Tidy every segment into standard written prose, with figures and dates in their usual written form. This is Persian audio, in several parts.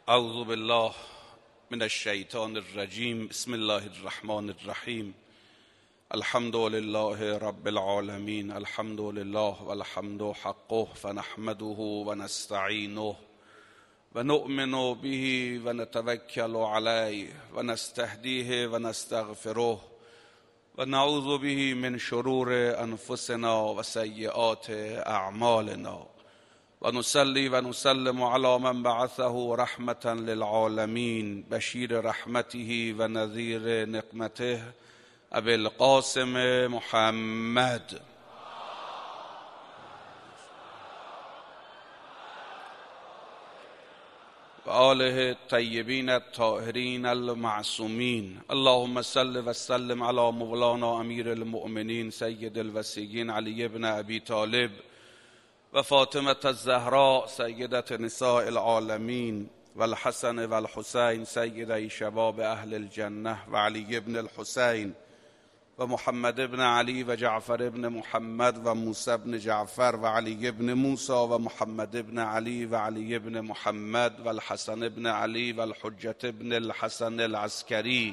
اعوذ بالله من الشیطان الرجیم. بسم الله الرحمن الرحیم. الحمد لله رب العالمین. الحمد لله والحمد حقه فنحمده ونستعینه ونؤمن به ونتوکل علیه ونستهدیه ونستغفره ونعوذ به من شرور انفسنا وسیئات اعمالنا ونصلي ونسلم على من بعثه رحمة للعالمين بشير رحمته ونذير نقمته أبي القاسم محمد وآله الطيبين الطاهرين المعصومين. اللهم صل وسلم على مولانا أمير المؤمنين سيد الوصيين علي بن أبي طالب و فاطمة الزهراء سيدة نساء العالمين والحسن والحسين سيدي شباب أهل الجنة وعلي بن الحسين ومحمد بن علي وجعفر بن محمد وموسى بن جعفر وعلي بن موسى ومحمد بن علي وعلي بن محمد والحسن بن علي والحجة بن الحسن العسكري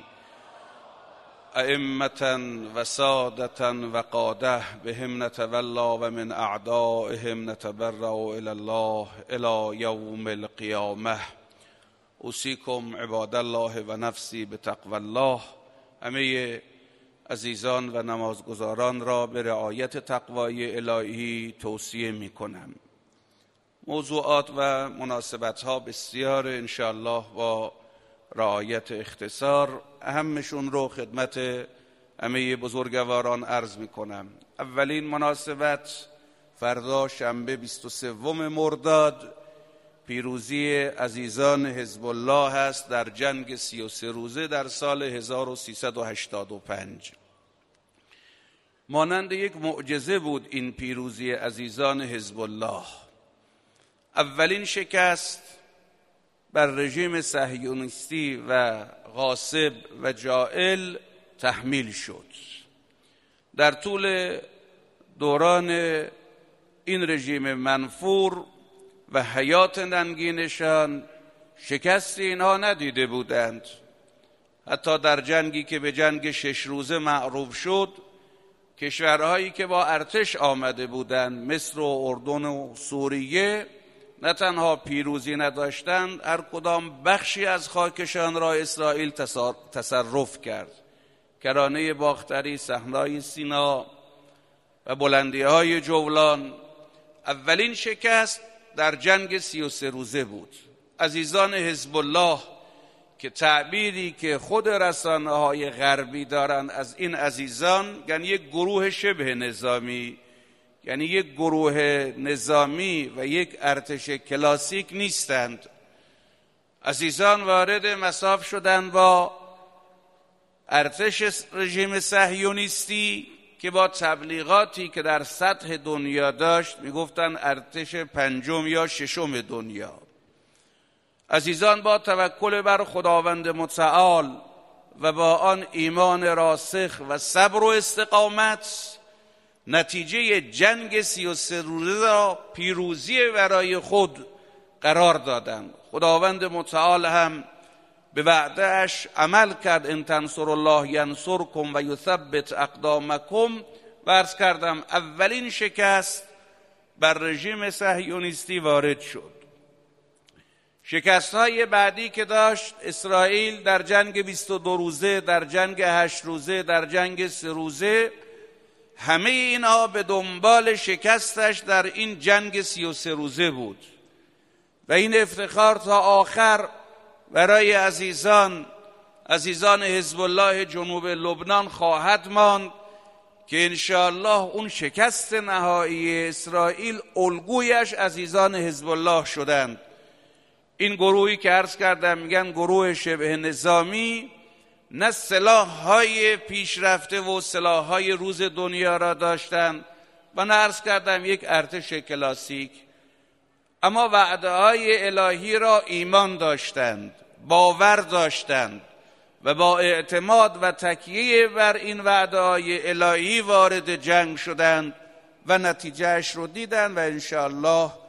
ائمة وسادة وقادة بهم نتولى ومن اعدائهم نتبرأ الى الله الى يوم القيامة. اوصیکم عباد الله و نفسی بتقوی الله. همه عزیزان و نمازگزاران را به رعایت تقوای الهی توصیه می کنم. موضوعات و مناسبت ها بسیار انشاءالله با رعایت اختصار اهمشون رو خدمت همه بزرگواران عرض می کنم. اولین مناسبت فردا شنبه 23 مرداد پیروزی عزیزان حزب الله است در جنگ 33 روزه در سال 1385. مانند یک معجزه بود این پیروزی عزیزان حزب الله. اولین شکست بر رژیم صهیونیستی و غاصب و جائل تحمیل شد. در طول دوران این رژیم منفور و حیات ننگینشان شکست اینها ندیده بودند. حتی در جنگی که به جنگ 6 روزه معروف شد، کشورهایی که با ارتش آمده بودند مصر و اردن و سوریه نه تنها پیروزی نداشتند، هر کدام بخشی از خاکشان را اسرائیل تصرف کرد. کرانه باختری، صحرای سینا و بلندی‌های جولان. اولین شکست در جنگ 33 روزه بود. عزیزان حزب الله که تعبیری که خود رسانه‌های غربی دارند از این عزیزان، یعنی یک گروه شبه نظامی، یعنی یک گروه نظامی و یک ارتش کلاسیک نیستند. عزیزان وارد مصاف شدند با ارتش رژیم صهیونیستی که با تبلیغاتی که در سطح دنیا داشت میگفتند ارتش 5 یا 6 دنیا. عزیزان با توکل بر خداوند متعال و با آن ایمان راسخ و صبر و استقامت نتیجه جنگ 33 روزه را پیروزی برای خود قرار دادند. خداوند متعال هم به وعده اش عمل کرد. ان تنصر الله ینصرکم و یثبت اقدامکم. و عرض کردم اولین شکست بر رژیم صهیونیستی وارد شد. شکست های بعدی که داشت اسرائیل در جنگ 22 روزه، در جنگ 8 روزه، در جنگ 3 روزه، همه اینها به دنبال شکستش در این جنگ 33 روزه بود. و این افتخار تا آخر برای عزیزان حزب الله جنوب لبنان خواهد ماند که انشاءالله اون شکست نهایی اسرائیل الگویش عزیزان حزب الله شدند. این گروهی که عرض کردم میگن گروه شبه نظامی، نه سلاح‌های پیشرفته و سلاح‌های روز دنیا را داشتند و نه عرض کردم یک ارتش کلاسیک، اما وعده‌های الهی را ایمان داشتند، باور داشتند و با اعتماد و تکیه بر این وعده‌های الهی وارد جنگ شدند و نتیجهش رو دیدند و انشاءالله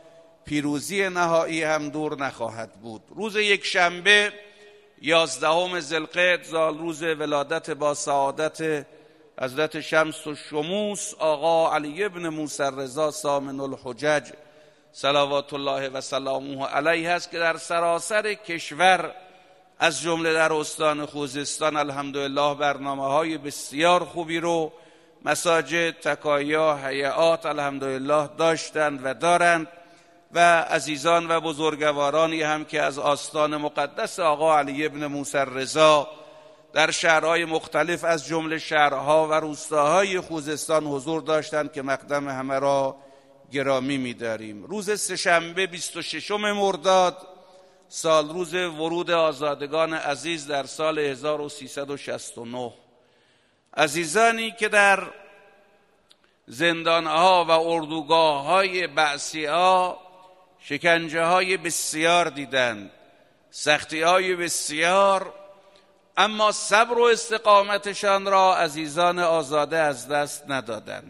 پیروزی نهایی هم دور نخواهد بود. روز یک شنبه 11 ذوالقعده، زال روز ولادت با سعادت حضرت شمس الشموس آقا علی ابن موسی الرضا ثامن الحجج صلوات الله و سلامه علیه است که در سراسر کشور از جمله در استان خوزستان الحمدلله برنامه‌های بسیار خوبی رو مساجد، تکایا، هیئات الحمدلله داشتند و دارند و عزیزان و بزرگوارانی هم که از آستان مقدس آقا علی ابن موسی الرضا در شهرهای مختلف از جمله شهرها و روستاهای خوزستان حضور داشتند که مقدم همه را گرامی می‌داریم. روز سه‌شنبه 26 مرداد سال روز ورود آزادگان عزیز در سال 1369، عزیزانی که در زندانها و اردوگاه‌های بعثی‌ها شکنجه‌های بسیار دیدند، سختی‌های بسیار، اما صبر و استقامتشان را عزیزان آزاده از دست ندادند.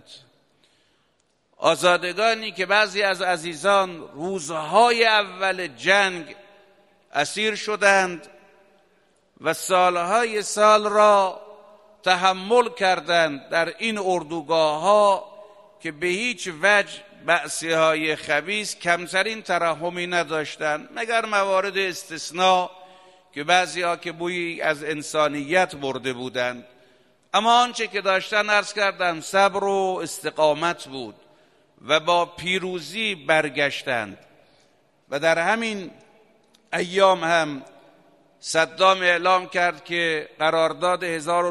آزادگانی که بعضی از عزیزان روزهای اول جنگ اسیر شدند و سالهای سال را تحمل کردند در این اردوگاه‌ها که به هیچ وجه بعثی‌های خبیث کمترین ترحمی نداشتند، مگر موارد استثناء که بعضی‌ها که بویی از انسانیت برده بودند. اما آنچه که داشتن عرض کردم صبر و استقامت بود و با پیروزی برگشتند. و در همین ایام هم صدام اعلام کرد که قرارداد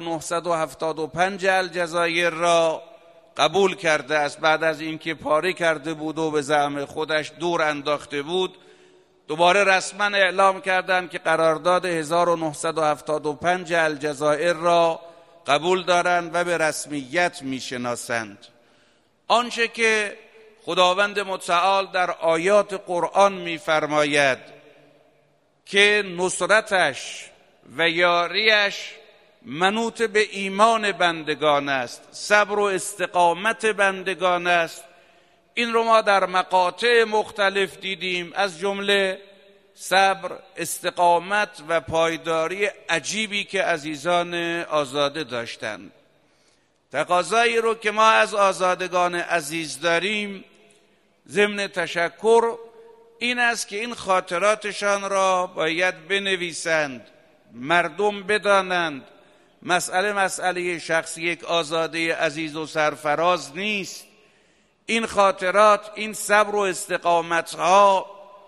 1975 الجزایر را قبول کرده است. بعد از اینکه پاره کرده بود و به زعم خودش دور انداخته بود، دوباره رسما اعلام کردند که قرارداد 1975 الجزایر را قبول دارند و به رسمیت میشناسند. آنچه که خداوند متعال در آیات قرآن میفرماید که نصرتش و یاریش منوط به ایمان بندگان است، صبر و استقامت بندگان است، این رو ما در مقاطع مختلف دیدیم، از جمله صبر، استقامت و پایداری عجیبی که عزیزان آزاده داشتند. تقاضایی رو که ما از آزادگان عزیز داریم ضمن تشکر این است که این خاطراتشان را باید بنویسند، مردم بدانند. مسئله شخصی یک آزاده عزیز و سرفراز نیست. این خاطرات، این صبر و استقامتها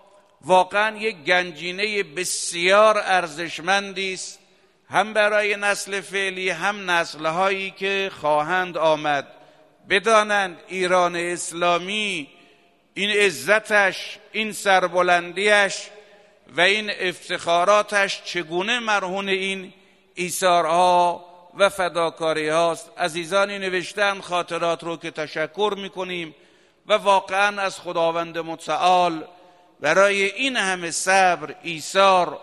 واقعا یک گنجینه بسیار ارزشمندی است، هم برای نسل فعلی هم نسل‌هایی که خواهند آمد. بدانند ایران اسلامی، این عزتش، این سربلندیش و این افتخاراتش چگونه مرهون این ایثارها و فداکاری هاست. عزیزانی نوشتن خاطرات رو که تشکر میکنیم و واقعا از خداوند متعال برای این همه صبر، ایثار،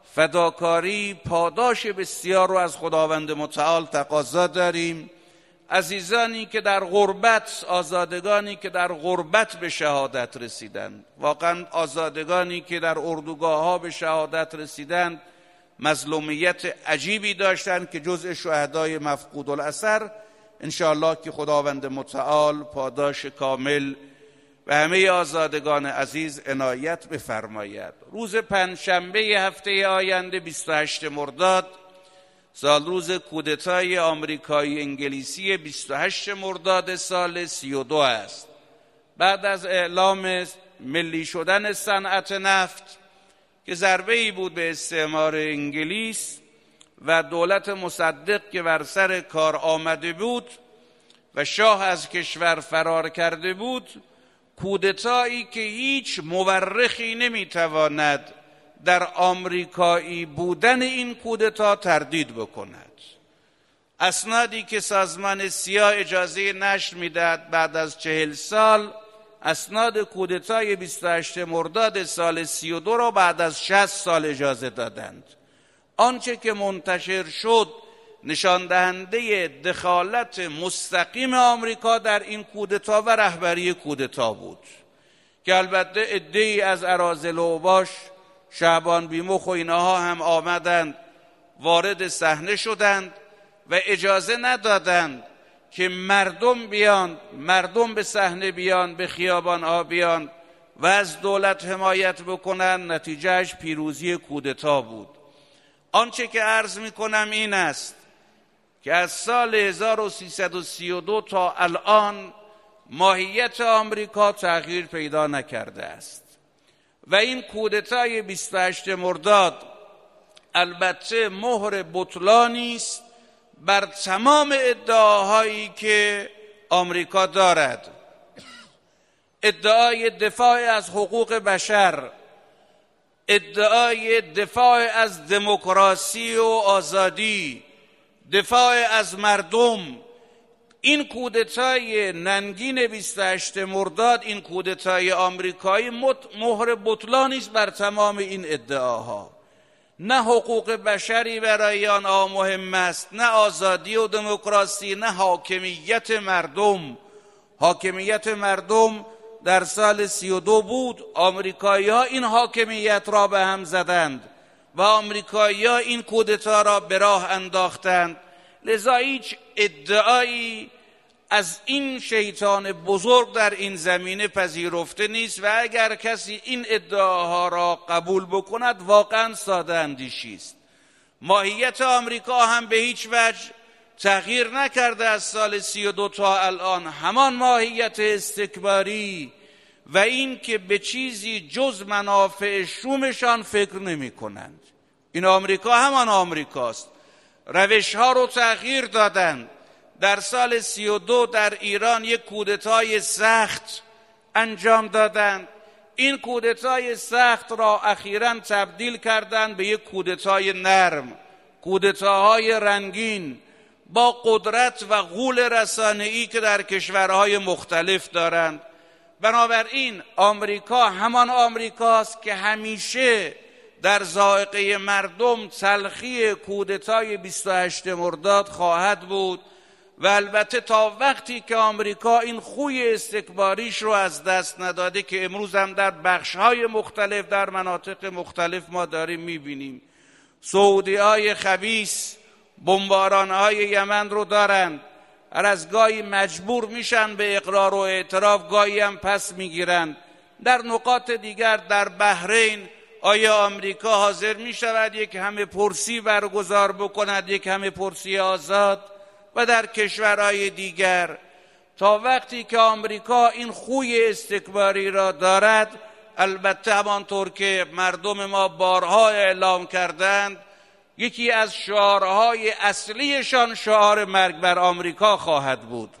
فداکاری پاداش بسیار رو از خداوند متعال تقاضا داریم. عزیزانی که در غربت، آزادگانی که در غربت به شهادت رسیدند، واقعا آزادگانی که در اردوگاه ها به شهادت رسیدند مظلومیت عجیبی داشتند که جزء شهدای مفقود الاثر، انشاءالله که خداوند متعال پاداش کامل و همه آزادگان عزیز عنایت بفرماید. روز پنجشنبه هفته آینده 28 مرداد سال روز کودتای آمریکایی انگلیسی 28 مرداد سال 32 است. بعد از اعلام ملی شدن صنعت نفت که ضربه‌ای بود به استعمار انگلیس و دولت مصدق که بر سر کار آمده بود و شاه از کشور فرار کرده بود، کودتایی که هیچ مورخی نمیتواند در آمریکایی بودن این کودتا تردید بکند. اسنادی که سازمان سیا اجازه نشر میدهد بعد از 40 سال، اسناد کودتای 28 مرداد سال 32 را بعد از 60 سال اجازه دادند. آنچه که منتشر شد نشان دهنده دخالت مستقیم آمریکا در این کودتا و رهبری کودتا بود که البته عده‌ای از اراذل و اوباش، شعبان بیمخ و اینها هم آمدند، وارد صحنه شدند و اجازه ندادند که مردم بیان، مردم به صحنه بیان، به خیابان‌ها بیان و از دولت حمایت بکنن. نتیجهش پیروزی کودتا بود. آنچه که عرض میکنم این است که از سال 1332 تا الان ماهیت آمریکا تغییر پیدا نکرده است و این کودتای 28 مرداد البته مهر بطلانی است بر تمام ادعاهایی که آمریکا دارد. ادعای دفاع از حقوق بشر، ادعای دفاع از دموکراسی و آزادی، دفاع از مردم. این کودتای ننگین 28 مرداد، این کودتای آمریکایی مهر بطلانی است بر تمام این ادعاها. نه حقوق بشری برای آنها مهم است، نه آزادی و دموکراسی، نه حاکمیت مردم. حاکمیت مردم در سال 32 بود. آمریکایی‌ها این حاکمیت را به هم زدند و آمریکایی‌ها این کودتا را به راه انداختند. لذا هیچ ادعایی از این شیطان بزرگ در این زمینه پذیرفته نیست و اگر کسی این ادعاها را قبول بکند واقعا ساده اندیشی است. ماهیت آمریکا هم به هیچ وجه تغییر نکرده از سال 32 تا الان، همان ماهیت استکباری و این که به چیزی جز منافع شومشان فکر نمی کنند. این آمریکا همان آمریکاست. روش ها رو تغییر دادند. در سال 32 در ایران یک کودتای سخت انجام دادند. این کودتای سخت را اخیراً تبدیل کردند به یک کودتای نرم. کودتاهای رنگین با قدرت و غول رسانه‌ای که در کشورهای مختلف دارند. بنابراین آمریکا همان آمریکاست که همیشه در ذائقه مردم تلخی کودتای 28 مرداد خواهد بود و البته تا وقتی که آمریکا این خوی استکباریش رو از دست نداده که امروز هم در بخش‌های مختلف در مناطق مختلف ما داریم می‌بینیم. سعودی‌های خبیث بمباران‌های یمن رو دارند، هر از گاهی مجبور میشن به اقرار و اعتراف، گاهی هم پس میگیرند. در نقاط دیگر در بحرین آیا آمریکا حاضر میشود یک همه پرسی برگزار بکند، یک همه پرسی آزاد؟ و در کشورهای دیگر تا وقتی که آمریکا این خوی استکباری را دارد، البته همانطور که مردم ما بارها اعلام کردند، یکی از شعارهای اصلیشان شعار مرگ بر آمریکا خواهد بود.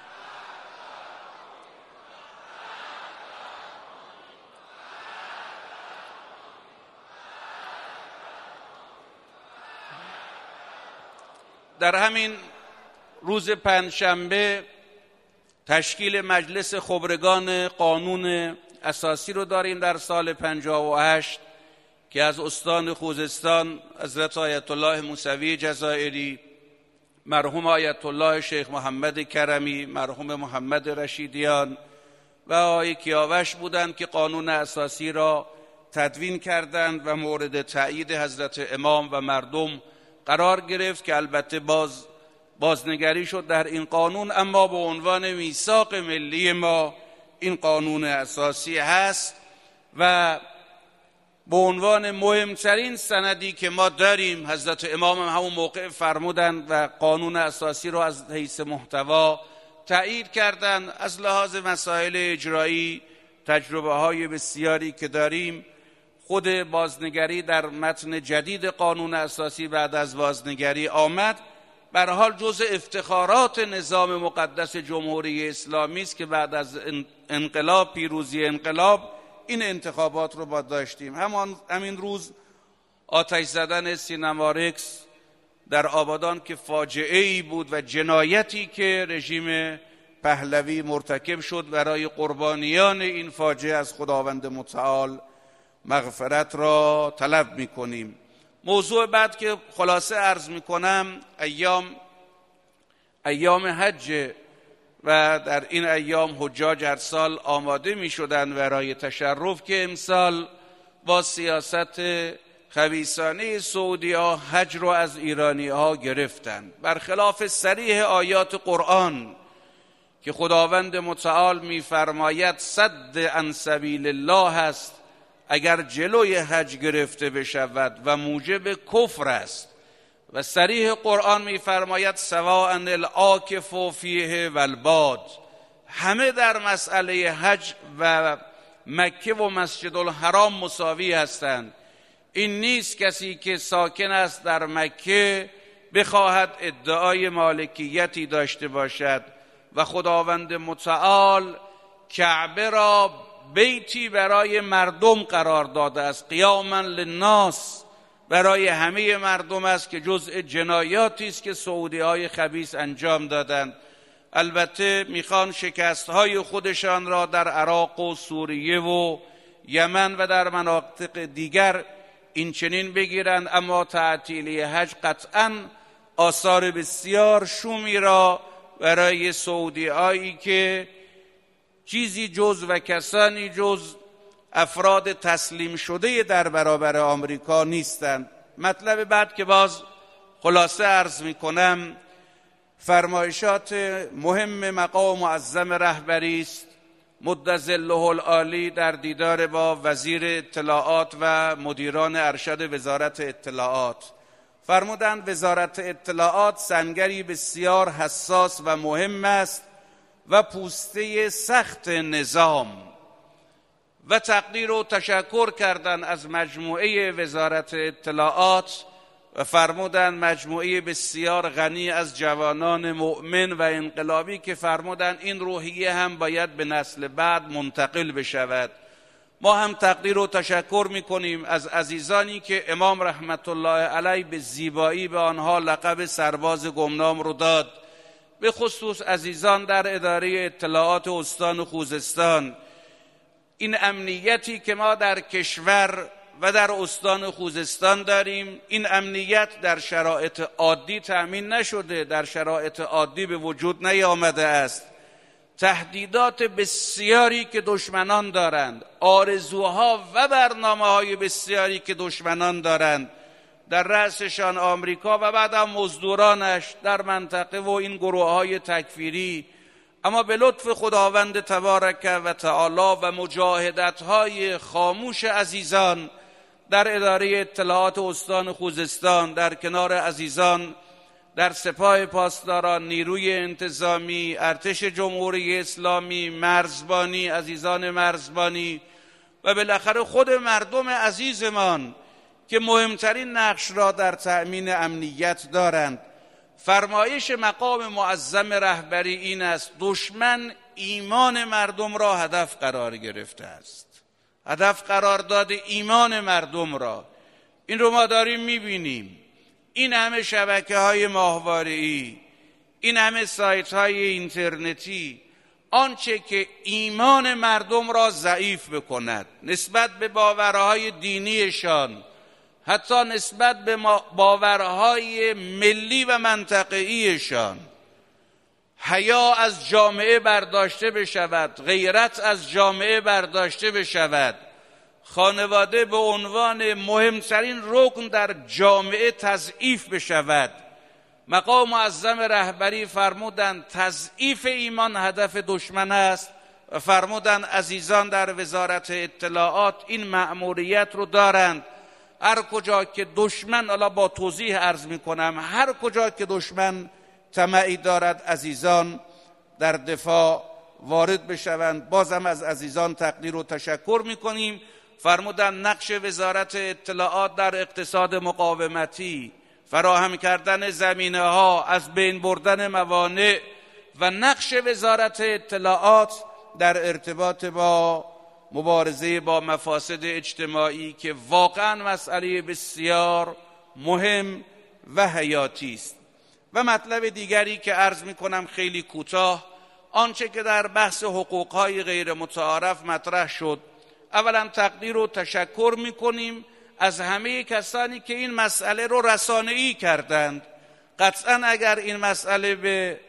در همین روز پنجشنبه تشکیل مجلس خبرگان قانون اساسی رو داریم در سال 58 که از استان خوزستان حضرت آیت الله موسوی جزائری، مرحوم آیت الله شیخ محمد کرمی، مرحوم محمد رشیدیان و آقای کیاوش بودند که قانون اساسی را تدوین کردند و مورد تأیید حضرت امام و مردم قرار گرفت که البته بازنگری شد در این قانون، اما به عنوان میثاق ملی ما این قانون اساسی هست و به عنوان مهمترین سندی که ما داریم. حضرت امام هم همون موقع فرمودند و قانون اساسی را از حیث محتوا تأیید کردند. از لحاظ مسائل اجرایی تجربه های بسیاری که داریم، خود بازنگری در متن جدید قانون اساسی بعد از بازنگری آمد. به هر حال جزء افتخارات نظام مقدس جمهوری اسلامی است که بعد از انقلاب، پیروزی انقلاب، این انتخابات رو با داشتیم. همین روز آتش زدن سینما رکس در آبادان که فاجعه‌ای بود و جنایتی که رژیم پهلوی مرتکب شد، برای قربانیان این فاجعه از خداوند متعال مغفرت را طلب می‌کنیم. موضوع بعد که خلاصه عرض می‌کنم، ایام حج و در این ایام حجاج هر سال آماده می شدن برای تشرف که امسال با سیاست خبیثانه سعودی ها حج رو از ایرانی ها گرفتن، برخلاف صریح آیات قرآن که خداوند متعال می‌فرماید صد عن سبیل الله است اگر جلوی حج گرفته بشود و موجب کفر است، و صریح قرآن می‌فرماید سواء العاکف فیه و الباد، همه در مسئله حج و مکه و مسجد الحرام مساوی هستند. این نیست کسی که ساکن است در مکه بخواهد ادعای مالکیتی داشته باشد و خداوند متعال کعبه را بیتی برای مردم قرار داده است، قیاما للناس، برای همه مردم است که جزء جنایاتی است که سعودی‌های خبیث انجام دادند. البته میخوان شکست‌های خودشان را در عراق و سوریه و یمن و در مناطق دیگر این چنین بگیرند، اما تعطیلی حج قطعاً آثار بسیار شومی را برای سعودی‌هایی که چیزی جز و کسانی جز افراد تسلیم شده در برابر آمریکا نیستند. مطلب بعد که باز خلاصه عرض می‌کنم، فرمایشات مهم مقام معظم رهبری است مد ظله العالی در دیدار با وزیر اطلاعات و مدیران ارشد وزارت اطلاعات. فرمودند وزارت اطلاعات سنگری بسیار حساس و مهم است و پوسته سخت نظام، و تقدیر و تشکر کردند از مجموعه وزارت اطلاعات و فرمودند مجموعه بسیار غنی از جوانان مؤمن و انقلابی که فرمودند این روحیه هم باید به نسل بعد منتقل بشود. ما هم تقدیر و تشکر میکنیم از عزیزانی که امام رحمت الله علیه به زیبایی به آنها لقب سرباز گمنام رو داد، به خصوص عزیزان در اداره اطلاعات استان خوزستان. این امنیتی که ما در کشور و در استان خوزستان داریم، این امنیت در شرایط عادی تأمین نشده، در شرایط عادی به وجود نیامده است. تهدیدات بسیاری که دشمنان دارند، آرزوها و برنامه‌های بسیاری که دشمنان دارند، در رأسشان آمریکا و بعد هم مزدورانش در منطقه و این گروه‌های تکفیری، اما به لطف خداوند تبارک و تعالی و مجاهدت‌های خاموش عزیزان در اداره اطلاعات استان خوزستان، در کنار عزیزان در سپاه پاسداران، نیروی انتظامی، ارتش جمهوری اسلامی، مرزبانی، عزیزان مرزبانی و بالاخره خود مردم عزیزمان که مهمترین نقش را در تأمین امنیت دارند. فرمایش مقام معظم رهبری این است دشمن ایمان مردم را هدف قرار گرفته است، هدف قرار داده ایمان مردم را. این رو ما داریم میبینیم، این همه شبکه‌های ماهواره‌ای، این همه سایت‌های اینترنتی، آنچه که ایمان مردم را ضعیف بکند نسبت به باورهای دینیشان، حتی نسبت به باورهای ملی و منطقه‌ایشان، حیا از جامعه برداشته بشود، غیرت از جامعه برداشته بشود، خانواده به عنوان مهمترین رکن در جامعه تضعیف بشود. مقام معظم رهبری فرمودند تضعیف ایمان هدف دشمن است و فرمودند عزیزان در وزارت اطلاعات این مأموریت رو دارند. هر کجا که دشمن، حالا با توضیح عرض می کنم، هر کجا که دشمن طمعی دارد عزیزان در دفاع وارد بشوند. بازم از عزیزان تقدیر و تشکر می کنیم. فرمودند نقش وزارت اطلاعات در اقتصاد مقاومتی، فراهم کردن زمینه ها، از بین بردن موانع، و نقش وزارت اطلاعات در ارتباط با مبارزه با مفاسد اجتماعی که واقعا مسئله بسیار مهم و حیاتی است. و مطلب دیگری که عرض می کنم خیلی کوتاه، آنچه که در بحث حقوقهای غیر متعارف مطرح شد، اولا تقدیر و تشکر می کنیم از همه کسانی که این مسئله رو رسانه‌ای کردند. قطعا اگر این مسئله به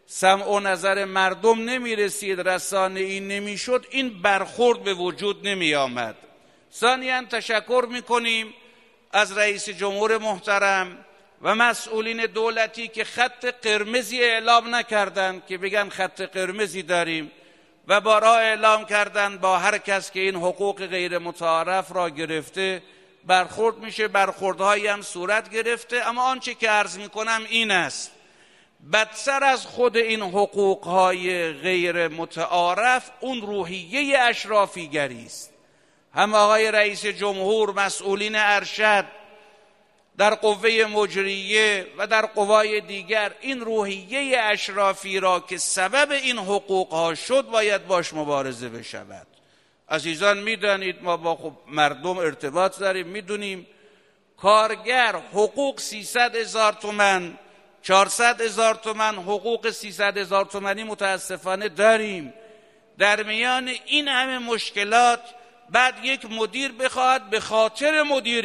سمع و نظر مردم نمی رسید، رسانه‌ای نمی شد، این برخورد به وجود نمی آمد. ثانیاً تشکر می کنیم از رئیس جمهور محترم و مسئولین دولتی که خط قرمزی اعلام نکردند که بگن خط قرمزی داریم و بارها اعلام کردند با هر کس که این حقوق غیر متعارف را گرفته برخورد میشه. برخوردهایی هم صورت گرفته، اما آنچه که عرض میکنم این است: بدتر از خود این حقوقهای غیر متعارف اون روحیه اشرافیگری است. هم آقای رئیس جمهور، مسئولین ارشد در قوه مجریه و در قوای دیگر این روحیه اشرافی را که سبب این حقوقها شد باید باش مبارزه بشود. عزیزان میدانید ما با مردم ارتباط داریم، میدونیم کارگر حقوق 300,000 تومان 400,000 تومان حقوق 300,000 تومانی متاسفانه داریم. در میان این همه مشکلات بعد یک مدیر بخواهد به خاطر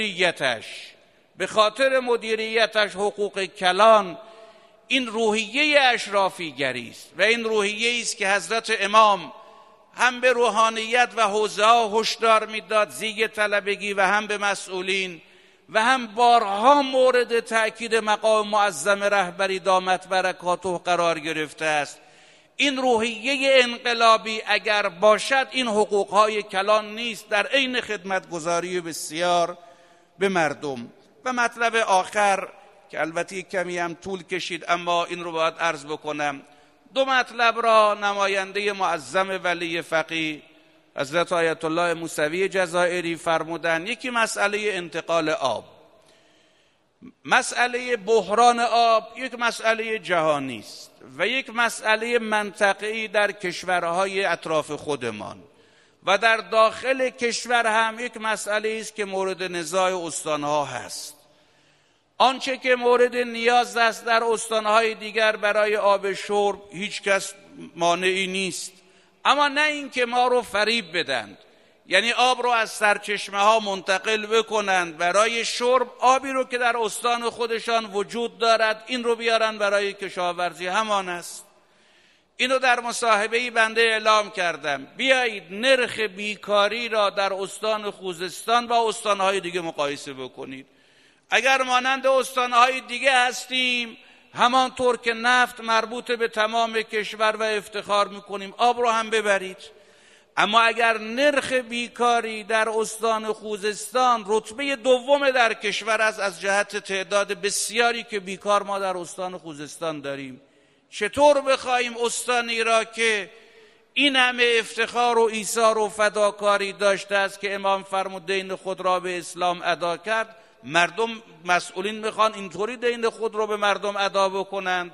مدیریتش حقوق کلان، این روحیه اشرافیگری است و این روحیه است که حضرت امام هم به روحانیت و حوزه ها هشدار میداد، زیگ طلبگی، و هم به مسئولین و هم بارها مورد تأکید مقام معظم رهبری دامت برکاته قرار گرفته است. این روحیه انقلابی اگر باشد این حقوقهای کلان نیست، در عین خدمتگزاری بسیار به مردم. و مطلب آخر که البته کمی هم طول کشید اما این رو باید عرض بکنم، دو مطلب را نماینده معظم ولی فقیه حضرت آیت الله موسوی جزائری فرمودند. یکی مسئله انتقال آب. مسئله بحران آب یک مسئله جهانی است و یک مسئله منطقه‌ای در کشورهای اطراف خودمان و در داخل کشور هم یک مسئله است که مورد نزاع استانها هست. آنچه که مورد نیاز است در استانهای دیگر برای آب شرب هیچ کس مانعی نیست، اما نه این که ما رو فریب بدند، یعنی آب رو از سرچشمه ها منتقل بکنند برای شرب، آبی رو که در استان خودشان وجود دارد این رو بیارن برای کشاورزی. همان است. اینو در مصاحبه‌ای بنده اعلام کردم. بیایید نرخ بیکاری را در استان خوزستان با استانهای دیگه مقایسه بکنید. اگر مانند استانهای دیگه هستیم، همانطور که نفت مربوط به تمام کشور و افتخار میکنیم، آب رو هم ببرید. اما اگر نرخ بیکاری در استان خوزستان رتبه دوم در کشور است از جهت تعداد بسیاری که بیکار ما در استان خوزستان داریم، چطور بخواهیم استانی را که این همه افتخار و ایثار و فداکاری داشته است که امام فرمود دین خود را به اسلام ادا کرد، مردم مسئولین میخوان اینطوری دین خود را به مردم ادا بکنند؟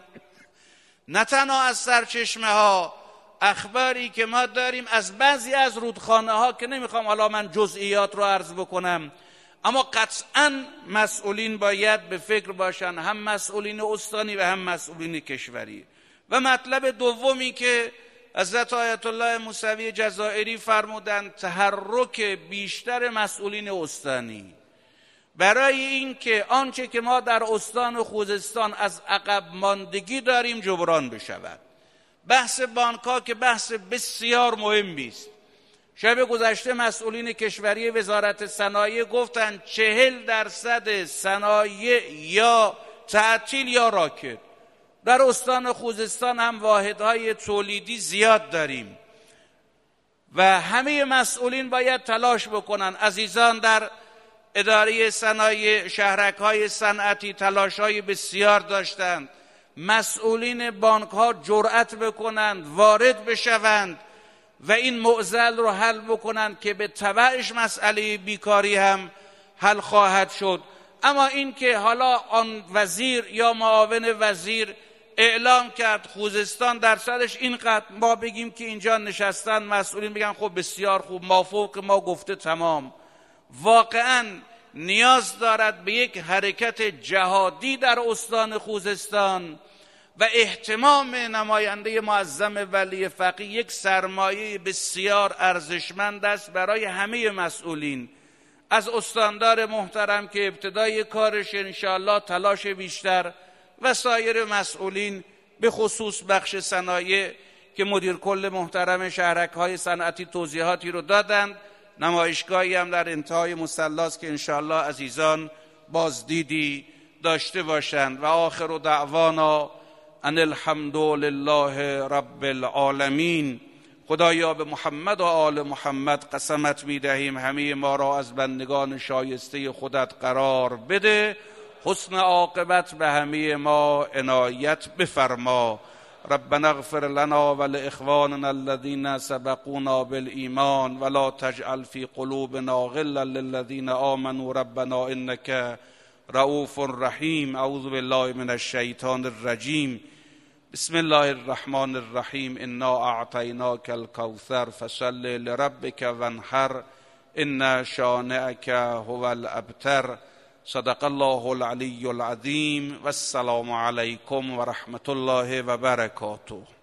نه تنها از سرچشمه ها، اخباری که ما داریم از بعضی از رودخانه ها که نمیخوام حالا من جزئیات رو عرض بکنم، اما قطعاً مسئولین باید به فکر باشن، هم مسئولین استانی و هم مسئولین کشوری. و مطلب دومی که حضرت آیت الله موسوی جزائری فرمودند، تحرک بیشتر مسئولین استانی برای این که آنچه که ما در استان خوزستان از عقب ماندگی داریم جبران بشود. بحث بانک‌ها که بحث بسیار مهمی است. شب گذشته مسئولین کشوری وزارت صنایع گفتند 40% صنایع یا تعطیل یا راکد. در استان خوزستان هم واحدهای تولیدی زیاد داریم و همه مسئولین باید تلاش بکنن. عزیزان در اداره صنایع شهرک‌های صنعتی تلاش‌های بسیار داشتند. مسئولین بانک‌ها جرأت بکنند، وارد بشوند و این معضل رو حل بکنند که به تبعش مسئله بیکاری هم حل خواهد شد. اما این که حالا آن وزیر یا معاون وزیر اعلام کرد خوزستان درصدش اینقدر، ما بگیم که اینجا نشستن مسئولین بگن خب بسیار خوب، مافوق ما گفته تمام. واقعاً نیاز دارد به یک حرکت جهادی در استان خوزستان و اهتمام نماینده معظم ولی فقیه یک سرمایه بسیار ارزشمند است برای همه مسئولین، از استاندار محترم که ابتدای کارش انشاءالله تلاش بیشتر و سایر مسئولین به خصوص بخش صنایع که مدیر کل محترم شهرک‌های صنعتی توضیحاتی رو دادند. نمایشگاهی هم در انتهای مصلاست که انشاءالله عزیزان بازدیدی داشته باشند. و آخر دعوانا ان الحمد لله رب العالمین. خدایا به محمد و آل محمد قسمت می‌دهیم همه ما را از بندگان شایسته خودت قرار بده، حسن عاقبت به همه ما عنایت بفرما. ربنا اغفر لنا ولاخواننا الذين سبقونا بالایمان ولا تجعل في قلوبنا غلا للذين آمنوا ربنا انك رؤوف رحیم. اعوذ بالله من الشیطان الرجیم. بسم الله الرحمن الرحیم. انا اعطیناک الکوثر فصل لربک وانحر ان شانئک هو الابتر. صدق الله العلی العظیم و السلام علیکم و رحمت الله و برکاته.